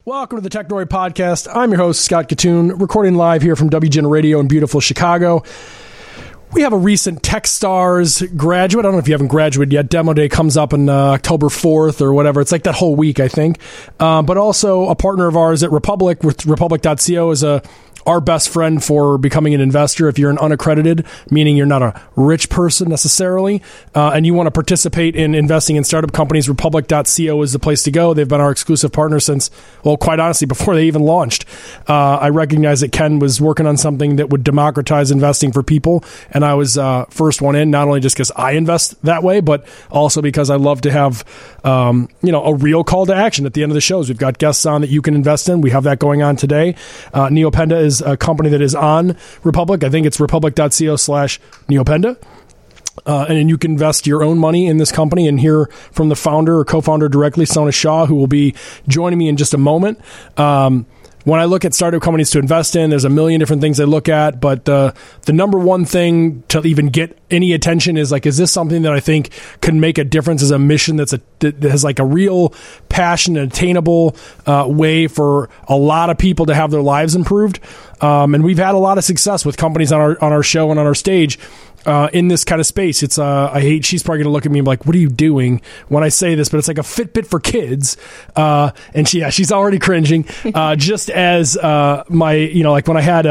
Welcome to the Technoid Podcast. I'm your host, Scott Gattoon, recording live here from WGN Radio in beautiful Chicago. We have a recent Techstars graduate. I don't know if you haven't graduated yet. Demo Day comes up on October 4th or whatever. It's like that whole week, I think. But also a partner of ours at Republic, with Republic.co is our best friend for becoming an investor. If you're an unaccredited, meaning you're not a rich person necessarily, and you want to participate in investing in startup companies, Republic.co is the place to go. They've been our exclusive partner since, well, quite honestly, before they even launched. I recognize that Ken was working on something that would democratize investing for people, and I was first one in, not only just because I invest that way, but also because I love to have a real call to action at the end of the shows. We've got guests on that you can invest in. We have that going on today. Neopenda is a company that is on Republic. I think it's republic.co/Neopenda. And then you can invest your own money in this company and hear from the founder or co-founder directly, Sona Shah, who will be joining me in just a moment. When I look at startup companies to invest in, there's a million different things I look at, but the number one thing to even get any attention is like, is this something that I think can make a difference as a mission that has like a real passion and attainable way for a lot of people to have their lives improved? And we've had a lot of success with companies on our show and on our stage in this kind of space. It's she's probably going to look at me like, what are you doing when I say this? But it's like a Fitbit for kids. And she's already cringing. Just as like when I had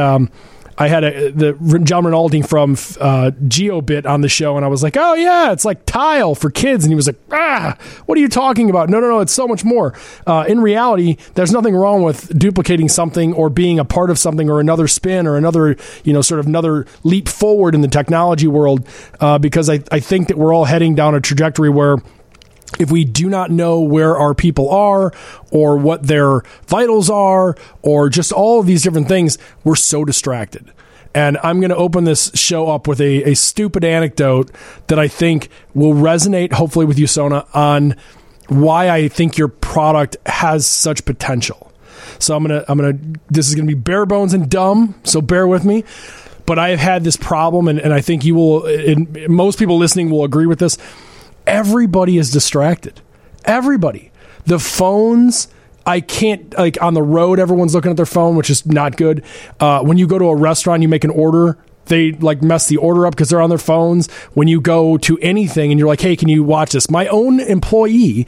the John Rinaldi from GeoBit on the show, and I was like, oh yeah, it's like Tile for kids. And he was like, what are you talking about? No, it's so much more. In reality, there's nothing wrong with duplicating something or being a part of something or another spin or another, sort of another leap forward in the technology world, because I think that we're all heading down a trajectory where if we do not know where our people are or what their vitals are or just all of these different things, we're so distracted. And I'm going to open this show up with a stupid anecdote that I think will resonate, hopefully with you, Sona, on why I think your product has such potential. So this is going to be bare bones and dumb, so bear with me. But I have had this problem, and I think you will, and most people listening will agree with this. Everybody is distracted. Everybody. The phones, I can't, like on the road, everyone's looking at their phone, which is not good. When you go to a restaurant, you make an order, they like mess the order up because they're on their phones. When you go to anything and you're like, hey, can you watch this? My own employee,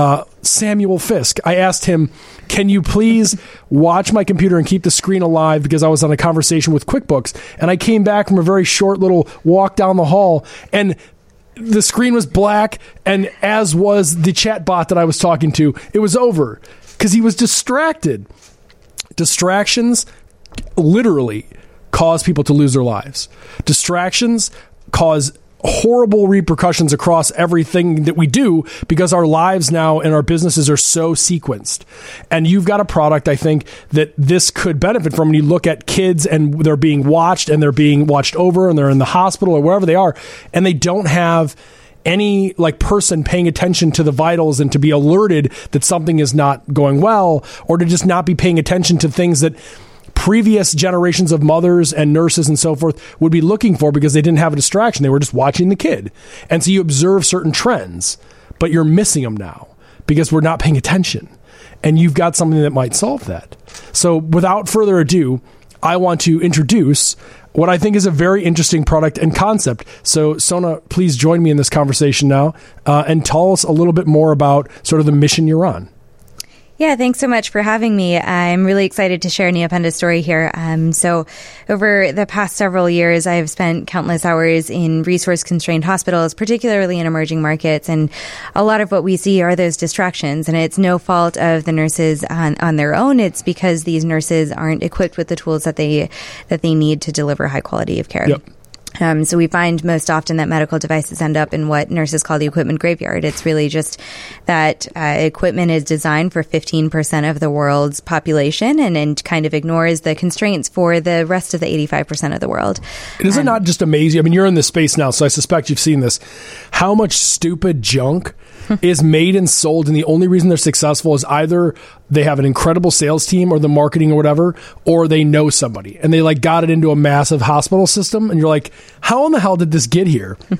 Samuel Fisk, I asked him, can you please watch my computer and keep the screen alive, because I was on a conversation with QuickBooks, and I came back from a very short little walk down the hall, and the screen was black, and as was the chat bot that I was talking to. It was over because he was distracted. Distractions literally cause people to lose their lives. Distractions cause horrible repercussions across everything that we do, because our lives now and our businesses are so sequenced. And you've got a product, I think, that this could benefit from. When you look at kids and they're being watched and they're being watched over and they're in the hospital or wherever they are, and they don't have any like person paying attention to the vitals and to be alerted that something is not going well, or to just not be paying attention to things that previous generations of mothers and nurses and so forth would be looking for, because they didn't have a distraction. They were just watching the kid. And so you observe certain trends, but you're missing them now because we're not paying attention. And you've got something that might solve that. So without further ado, I want to introduce what I think is a very interesting product and concept. So Sona, please join me in this conversation now and tell us a little bit more about sort of the mission you're on. Yeah, thanks so much for having me. I'm really excited to share Neopenda's story here. So over the past several years, I've spent countless hours in resource-constrained hospitals, particularly in emerging markets. And a lot of what we see are those distractions. And it's no fault of the nurses on their own. It's because these nurses aren't equipped with the tools that they need to deliver high quality of care. Yep. So we find most often that medical devices end up in what nurses call the equipment graveyard. It's really just that equipment is designed for 15% of the world's population and kind of ignores the constraints for the rest of the 85% of the world. Is it not just amazing? I mean, you're in this space now, so I suspect you've seen this. How much stupid junk is made and sold, and the only reason they're successful is either they have an incredible sales team or the marketing or whatever, or they know somebody and they like got it into a massive hospital system, and you're like, how in the hell did this get here?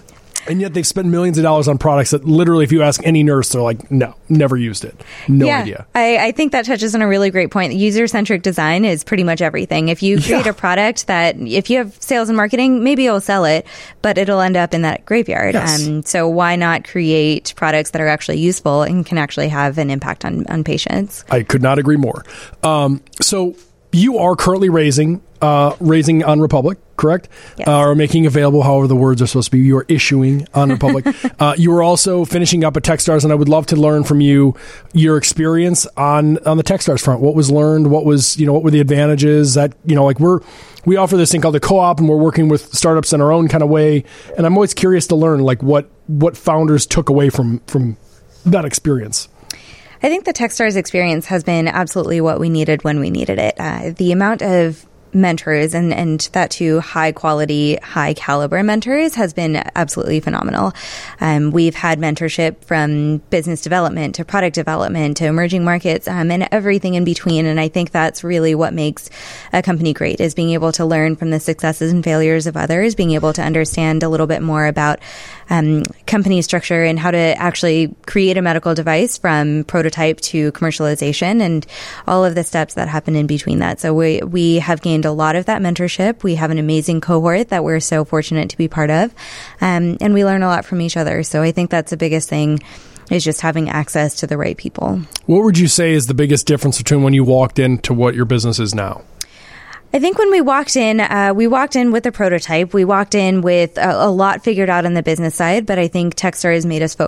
And yet they've spent millions of dollars on products that literally, if you ask any nurse, they're like, no, never used it. No idea. I think that touches on a really great point. User-centric design is pretty much everything. If you create a product that, if you have sales and marketing, maybe you'll sell it, but it'll end up in that graveyard. Yes. So why not create products that are actually useful and can actually have an impact on patients? I could not agree more. So you are currently raising on Republic, correct? Yes. Or making available, however the words are supposed to be. You are issuing on Republic. You are also finishing up at Techstars, and I would love to learn from you your experience on the Techstars front. What was learned? What was, what were the advantages? That, like we offer this thing called the Co-op, and we're working with startups in our own kind of way. And I'm always curious to learn like what founders took away from that experience. I think the Techstars experience has been absolutely what we needed when we needed it. The amount of mentors and that too high quality, high caliber mentors has been absolutely phenomenal. We've had mentorship from business development to product development to emerging markets and everything in between. And I think that's really what makes a company great, is being able to learn from the successes and failures of others, being able to understand a little bit more about company structure and how to actually create a medical device from prototype to commercialization and all of the steps that happen in between that. So we have gained a lot of that mentorship. We have an amazing cohort that we're so fortunate to be part of. And we learn a lot from each other. So I think that's the biggest thing, is just having access to the right people. What would you say is the biggest difference between when you walked into what your business is now? I think when we walked in with a prototype. We walked in with a lot figured out on the business side, but I think Techstars made us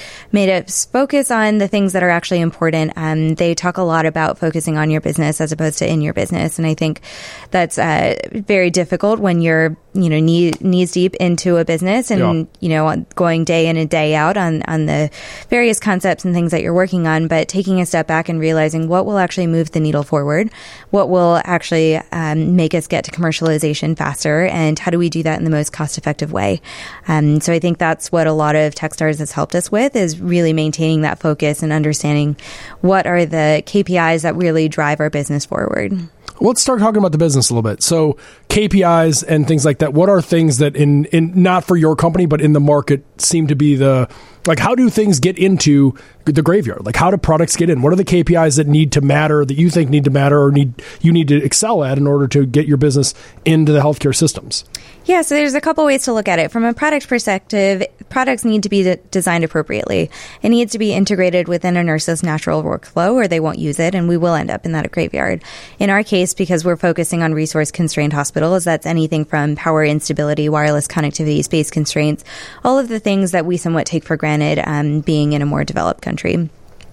focus on the things that are actually important. They talk a lot about focusing on your business as opposed to in your business. And I think that's very difficult when you're, knees deep into a business and, going day in and day out on the various concepts and things that you're working on, but taking a step back and realizing what will actually move the needle forward, what will actually make us get to commercialization faster, and how do we do that in the most cost-effective way. So I think that's what a lot of Techstars has helped us with, is really maintaining that focus and understanding what are the KPIs that really drive our business forward. Let's start talking about the business a little bit. So KPIs and things like that, what are things that in not for your company, but in the market seem to be how do things get into the graveyard? Like, how do products get in? What are the KPIs that need to matter, that you think need to matter, or you need to excel at in order to get your business into the healthcare systems? Yeah, so there's a couple ways to look at it. From a product perspective, products need to be designed appropriately. It needs to be integrated within a nurse's natural workflow, or they won't use it, and we will end up in that graveyard. In our case, because we're focusing on resource-constrained hospitals, that's anything from power instability, wireless connectivity, space constraints, all of the things that we somewhat take for granted being in a more developed country.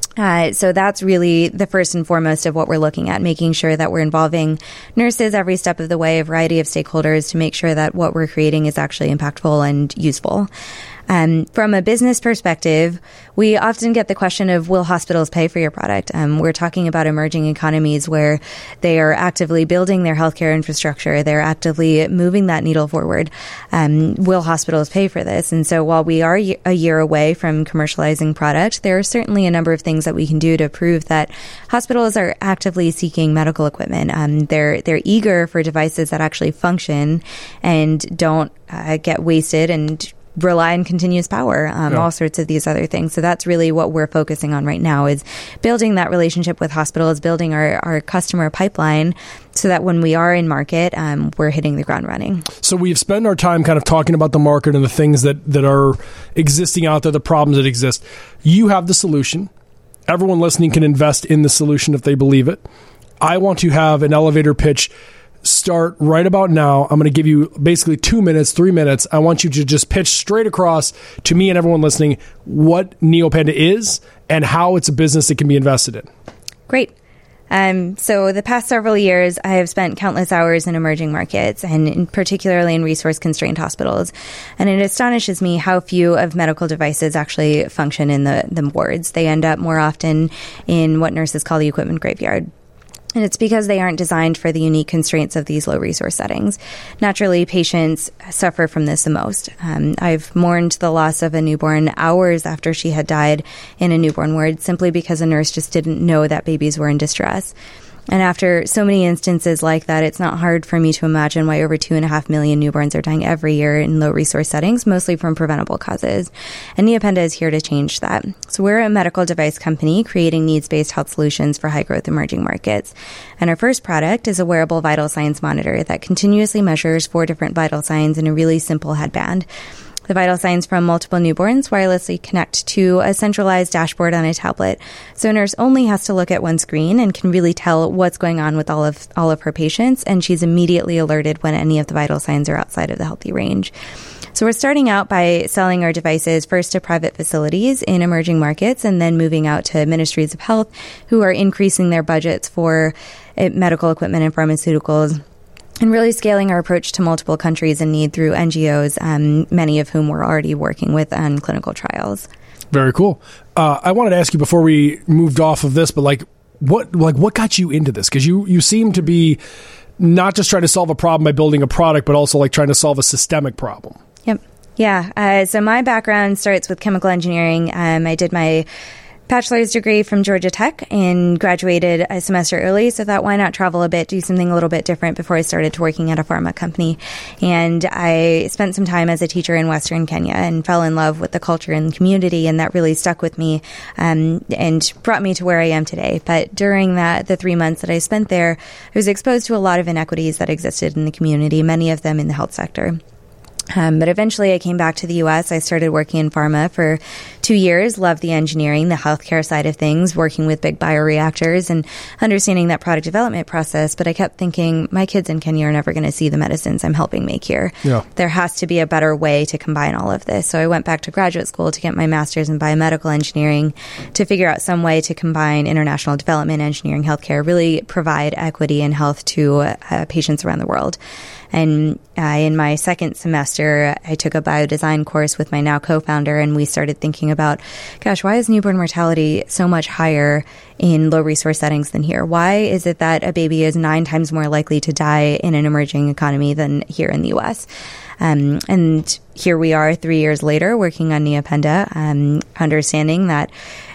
So that's really the first and foremost of what we're looking at, making sure that we're involving nurses every step of the way, a variety of stakeholders, to make sure that what we're creating is actually impactful and useful. From a business perspective, we often get the question of, will hospitals pay for your product? We're talking about emerging economies where they are actively building their healthcare infrastructure. They're actively moving that needle forward. Will hospitals pay for this? And so while we are a year away from commercializing product, there are certainly a number of things that we can do to prove that hospitals are actively seeking medical equipment. They're eager for devices that actually function and don't get wasted and rely on continuous power, all sorts of these other things. So that's really what we're focusing on right now, is building that relationship with hospitals, building our customer pipeline so that when we are in market, we're hitting the ground running. So we've spent our time kind of talking about the market and the things that are existing out there, the problems that exist. You have the solution. Everyone listening can invest in the solution if they believe it. I want to have an elevator pitch start right about now. I'm going to give you basically 2 minutes, 3 minutes. I want you to just pitch straight across to me and everyone listening what NeoPanda is and how it's a business that can be invested in. Great. So the past several years, I have spent countless hours in emerging markets, and particularly in resource-constrained hospitals. And it astonishes me how few of medical devices actually function in the wards. They end up more often in what nurses call the equipment graveyard. And it's because they aren't designed for the unique constraints of these low-resource settings. Naturally, patients suffer from this the most. I've mourned the loss of a newborn hours after she had died in a newborn ward, simply because a nurse just didn't know that babies were in distress. And after so many instances like that, it's not hard for me to imagine why over 2.5 million newborns are dying every year in low-resource settings, mostly from preventable causes. And Neopenda is here to change that. So we're a medical device company creating needs-based health solutions for high-growth emerging markets. And our first product is a wearable vital signs monitor that continuously measures 4 different vital signs in a really simple headband. The vital signs from multiple newborns wirelessly connect to a centralized dashboard on a tablet. So a nurse only has to look at one screen and can really tell what's going on with all of her patients, and she's immediately alerted when any of the vital signs are outside of the healthy range. So we're starting out by selling our devices first to private facilities in emerging markets and then moving out to ministries of health who are increasing their budgets for medical equipment and pharmaceuticals, and really scaling our approach to multiple countries in need through NGOs, many of whom we're already working with on clinical trials. Very cool. I wanted to ask you before we moved off of this, but what got you into this? Because you seem to be not just trying to solve a problem by building a product, but also like trying to solve a systemic problem. Yep. Yeah. So my background starts with chemical engineering. I did my bachelor's degree from Georgia Tech and graduated a semester early. So thought, why not travel a bit, do something a little bit different before I started working at a pharma company. And I spent some time as a teacher in Western Kenya and fell in love with the culture and community. And that really stuck with me and brought me to where I am today. But during the 3 months that I spent there, I was exposed to a lot of inequities that existed in the community, many of them in the health sector. But eventually I came back to the U.S. I started working in pharma for 2 years, loved the engineering, the healthcare side of things, working with big bioreactors and understanding that product development process. But I kept thinking, my kids in Kenya are never going to see the medicines I'm helping make here. Yeah. There has to be a better way to combine all of this. So I went back to graduate school to get my master's in biomedical engineering to figure out some way to combine international development, engineering, healthcare, really provide equity and health to patients around the world. And in my second semester, I took a biodesign course with my now co-founder, and we started thinking about, gosh, why is newborn mortality so much higher in low-resource settings than here? Why is it that a baby is 9 times more likely to die in an emerging economy than here in the U.S.? And here we are 3 years later working on Neopenda, understanding that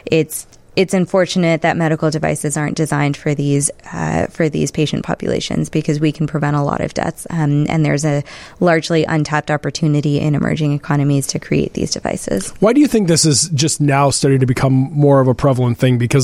it's unfortunate that medical devices aren't designed for these patient populations because we can prevent a lot of deaths. And there's a largely untapped opportunity in emerging economies to create these devices. Why do you think this is just now starting to become more of a prevalent thing? Because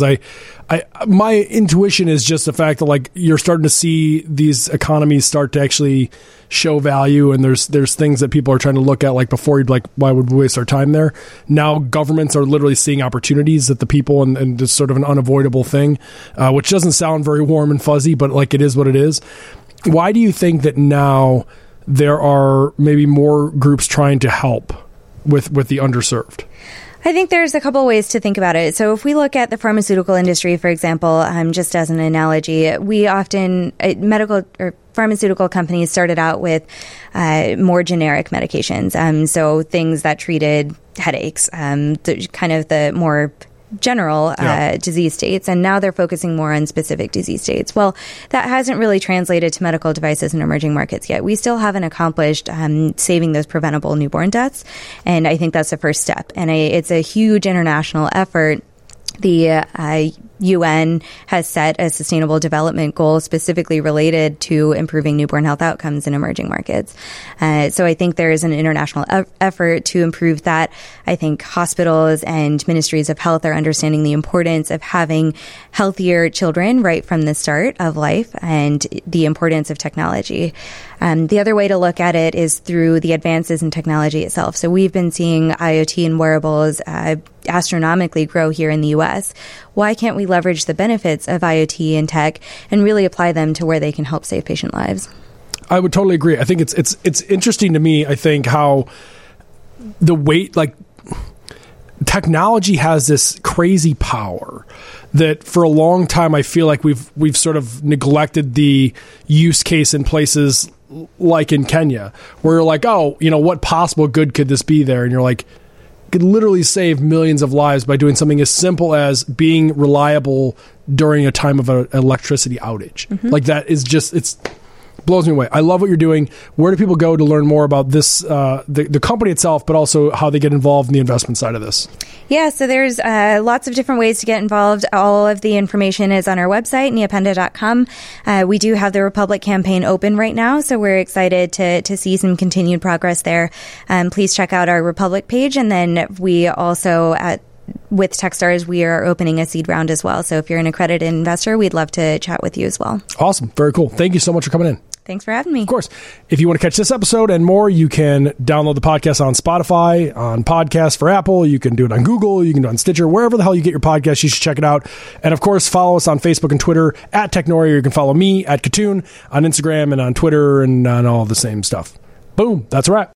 my intuition is just the fact that like you're starting to see these economies start to actually show value, and there's things that people are trying to look at, like before you'd like, why would we waste our time there? Now governments are literally seeing opportunities that the people, and it's sort of an unavoidable thing, which doesn't sound very warm and fuzzy, but like it is what it is. Why do you think that now there are maybe more groups trying to help with the underserved? I think there's a couple ways to think about it. So if we look at the pharmaceutical industry, for example, just as an analogy, we often, medical or pharmaceutical companies started out with more generic medications. So things that treated headaches, the more general disease states, and now they're focusing more on specific disease states. Well, that hasn't really translated to medical devices in emerging markets yet. We still haven't accomplished saving those preventable newborn deaths, and I think that's the first step. And it's a huge international effort. The UN has set a sustainable development goal specifically related to improving newborn health outcomes in emerging markets. So I think there is an international effort to improve that. I think hospitals and ministries of health are understanding the importance of having healthier children right from the start of life and the importance of technology. The other way to look at it is through the advances in technology itself. So we've been seeing IoT and wearables astronomically grow here in the U.S. Why can't we leverage the benefits of IoT and tech and really apply them to where they can help save patient lives? I would totally agree. I think it's interesting to me, I think, how the weight, like technology has this crazy power that for a long time I feel like we've sort of neglected the use case in places like in Kenya, where you're like, oh, what possible good could this be there? And you're like, could literally save millions of lives by doing something as simple as being reliable during a time of an electricity outage. Mm-hmm. Like that is just, it's Blows me away. I love what you're doing. Where do people go to learn more about this, the company itself, but also how they get involved in the investment side of this? Yeah, so there's lots of different ways to get involved. All of the information is on our website, neapenda.com. We do have the Republic campaign open right now, so we're excited to see some continued progress there. Please check out our Republic page, and then we also with Techstars, we are opening a seed round as well. So if you're an accredited investor, we'd love to chat with you as well. Awesome. Very cool. Thank you so much for coming in. Thanks for having me. Of course. If you want to catch this episode and more, you can download the podcast on Spotify, on Podcasts for Apple. You can do it on Google. You can do it on Stitcher. Wherever the hell you get your podcast, you should check it out. And of course, follow us on Facebook and Twitter at Technori, or you can follow me at Katoon on Instagram and on Twitter and on all the same stuff. Boom. That's a wrap.